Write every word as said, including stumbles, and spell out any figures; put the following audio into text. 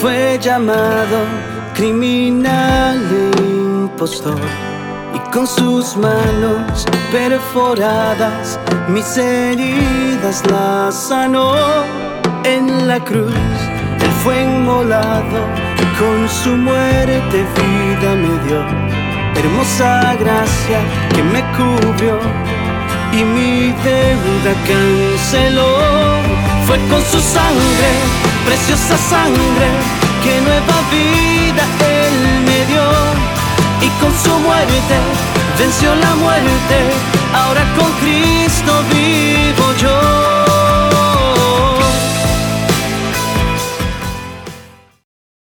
Fue llamado criminal e impostor, y con sus manos perforadas mis heridas las sanó. En la cruz Él fue inmolado, con su muerte vida me dio. Hermosa gracia que me cubrió y mi deuda canceló. Fue con su sangre, preciosa sangre, que nueva vida Él me dio. Y con su muerte venció la muerte, ahora con Cristo vivo yo.